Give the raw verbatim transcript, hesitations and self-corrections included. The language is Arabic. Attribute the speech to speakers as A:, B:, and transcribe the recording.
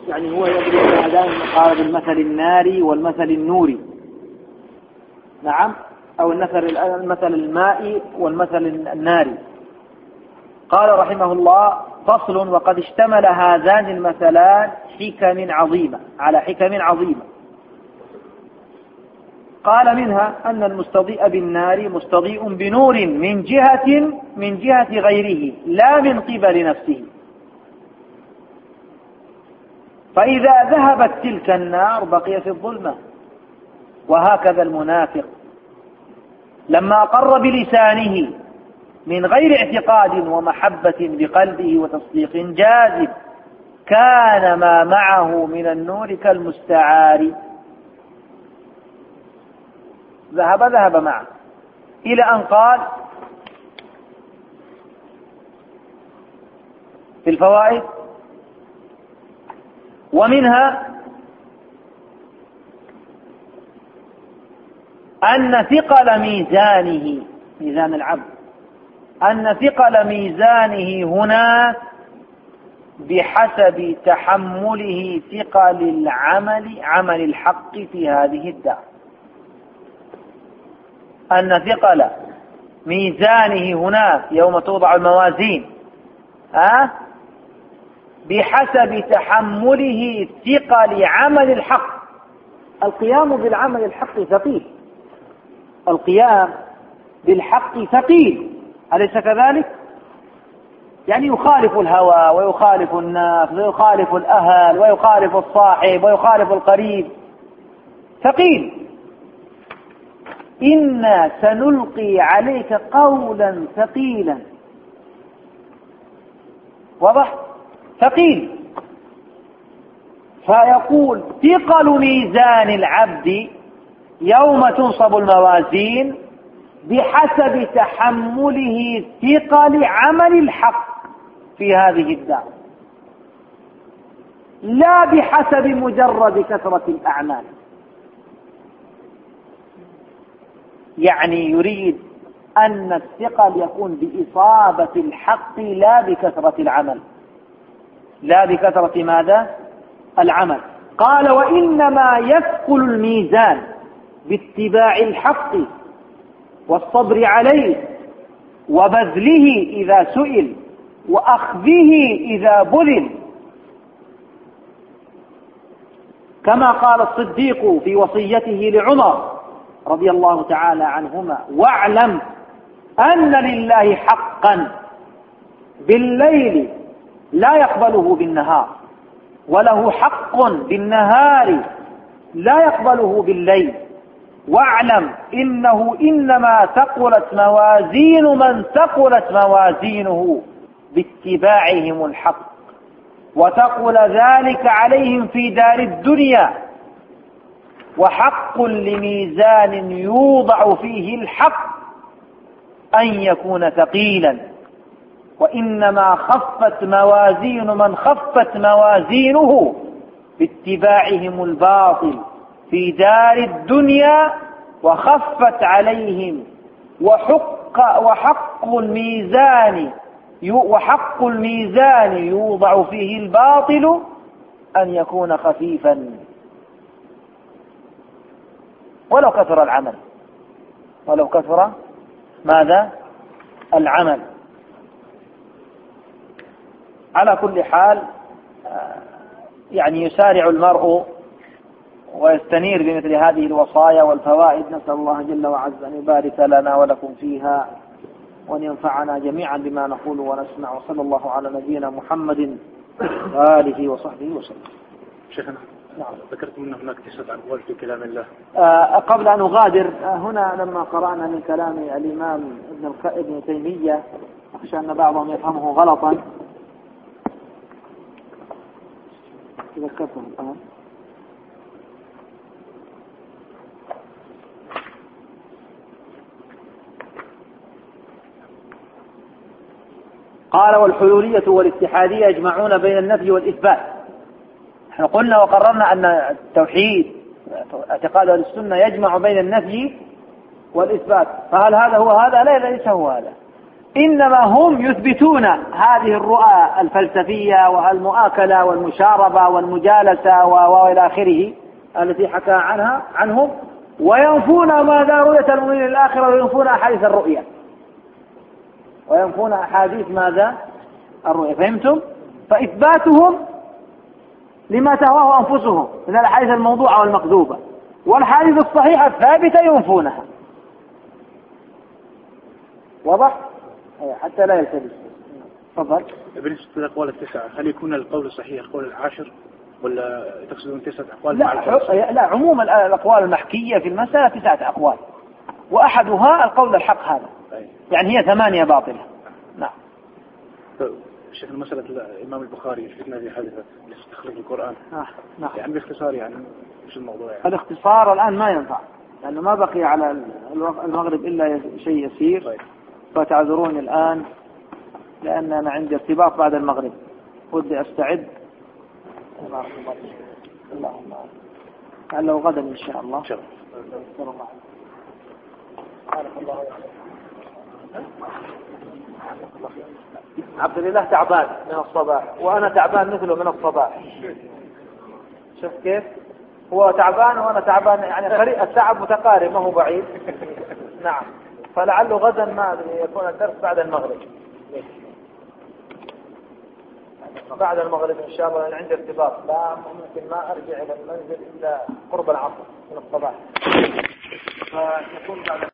A: يعني هو يدري أنها دائما قال بالمثل الناري والمثل النوري، نعم، أو المثل المثل المائي والمثل الناري. قال رحمه الله: فصل: وقد اشتمل هذان المثلان حكم عظيمة على حكم عظيمة. قال: منها أن المستضيء بالنار مستضيء بنور من جهة من جهة غيره لا من قبل نفسه، فإذا ذهبت تلك النار بقي في الظلمة. وهكذا المنافق لما أقر بلسانه من غير اعتقاد ومحبة بقلبه وتصديق جازم كان ما معه من النور كالمستعار، ذهب ذهب معه، إلى أن قال في الفوائد: ومنها أن ثقل ميزانه، ميزان العبد، أن ثقل ميزانه هنا بحسب تحمله ثقل العمل عمل الحق في هذه الدار. أن ثقل ميزانه هناك يوم توضع الموازين أه؟ بحسب تحمله ثقل عمل الحق. القيام بالعمل الحق ثقيل، القيام بالحق ثقيل، أليس كذلك؟ يعني يخالف الهوى ويخالف الناس ويخالف الأهل ويخالف الصاحب ويخالف القريب، ثقيل. إنا سنلقي عليك قولا ثقيلا، واضح؟ ثقيل. فيقول: ثقل ميزان العبد يوم تنصب الموازين بحسب تحمله ثقل عمل الحق في هذه الدار، لا بحسب مجرد كثرة الأعمال. يعني يريد أن الثقل يكون بإصابة الحق لا بكثرة العمل، لا بكثرة ماذا؟ العمل. قال: وإنما يثقل الميزان باتباع الحق والصبر عليه وبذله إذا سئل وأخذه إذا بذل، كما قال الصديق في وصيته لعمر رضي الله تعالى عنهما: واعلم أن لله حقا بالليل لا يقبله بالنهار، وله حق بالنهار لا يقبله بالليل، واعلم إنه إنما ثقلت موازين من ثقلت موازينه باتباعهم الحق، وثقل ذلك عليهم في دار الدنيا، وحق لميزان يوضع فيه الحق أن يكون ثقيلا، وإنما خفت موازين من خفت موازينه باتباعهم الباطل في دار الدنيا، وخفت عليهم وحق وحق الميزان وحق الميزان يوضع فيه الباطل أن يكون خفيفا ولو كثر العمل، ولو كثر ماذا؟ العمل. على كل حال يعني يسارع المرء ويستنير بمثل هذه الوصايا والفوائد. نسأل الله جل وعز أن يبارك لنا ولكم فيها وأن ينفعنا جميعا بما نقول ونسمع، وصلى الله على نبينا محمد وآله وصحبه وسلم.
B: شيخنا، نعم، ذكرتم أن هناك تسعة أقوال في كلام الله.
A: آه قبل أن أغادر، آه هنا لما قرأنا من كلام الإمام ابن ابن تيمية أخشى أن بعضهم يفهمه غلطا. ذكرتم الآن قال: والحلولية والاتحادية يجمعون بين النفي والإثبات. احنا قلنا وقررنا أن التوحيد اعتقاد أهل السنة يجمع بين النفي والإثبات، فهل هذا هو هذا؟ لا، ليس هو هذا. إنما هم يثبتون هذه الرؤى الفلسفية والمؤاكلة والمشاربة والمجالسة وإلى آخره التي حكى عنها عنهم، وينفون ماذا رؤية المؤمنين الآخرة، وينفون أحاديث الرؤية، وينفون أحاديث ماذا الرؤية. فهمتم؟ فإثباتهم لما تهواه أنفسهم من الأحاديث الموضوعة والمكذوبة، والحديث الصحيحة الثابتة ينفونها. واضح؟ حتى لا يلتبس. تفضل.
B: بالنسبة للأقوال التسعة، هل يكون القول الصحيح القول العاشر ولا تقصدون تسعة أقوال؟
A: لا,
B: مع
A: لا عموم الأقوال المحكية في المسألة تسعة أقوال، وأحدها القول الحق هذا. أي. يعني هي ثمانية باطلة. نعم.
B: شيخ مسألة الإمام البخاري الفتنة في حادثة تخريج القرآن.
A: آه. نعم.
B: يعني باختصار يعني مش الموضوع يعني.
A: الاختصار الآن ما ينفع، لأنه ما بقي على المغرب إلا شيء يسير. طيب. فتعذروني الآن لأن أنا عندي ارتباط بعد المغرب، ودي أستعد. اللهم لعله غدا إن شاء الله. إن شاء الله. عبد الله تعبان من الصباح، وأنا تعبان مثله من الصباح. شوف كيف هو تعبان وأنا تعبان، يعني التعب متقارب ما هو بعيد. نعم. فلعله غدا ما يكون الدرس بعد المغرب، بعد المغرب إن شاء الله، لأن عندي ارتباط، لا ممكن ما أرجع إلى المنزل إلا قرب العصر من الصباح، فيكون بعد